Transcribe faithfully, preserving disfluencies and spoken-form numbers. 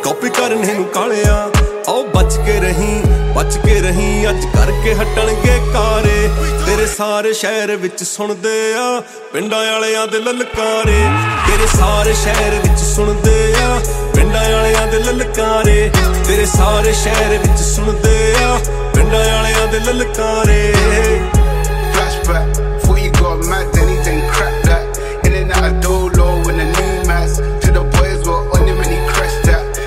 Copy ਕਰਨੇ ਨੂੰ ਕਾਲਿਆ ਆਓ ਬਚ ਕੇ ਰਹੀਂ ਬਚ ਕੇ ਰਹੀਂ ਅੱਜ ਕਰਕੇ ਹਟਣਗੇ ਕਾਰੇ ਤੇਰੇ ਸਾਰੇ ਸ਼ਹਿਰ ਵਿੱਚ ਸੁਣਦੇ ਆ ਪਿੰਡਾਂ ਵਾਲਿਆਂ ਦੇ ਲਲਕਾਰੇ ਤੇਰੇ ਸਾਰੇ ਸ਼ਹਿਰ ਵਿੱਚ ਸੁਣਦੇ ਆ ਪਿੰਡਾਂ ਵਾਲਿਆਂ ਦੇ ਲਲਕਾਰੇ ਤੇਰੇ ਸਾਰੇ ਸ਼ਹਿਰ ਵਿੱਚ ਸੁਣਦੇ ਆ ਪਿੰਡਾਂ ਵਾਲਿਆਂ ਦੇ ਲਲਕਾਰੇ।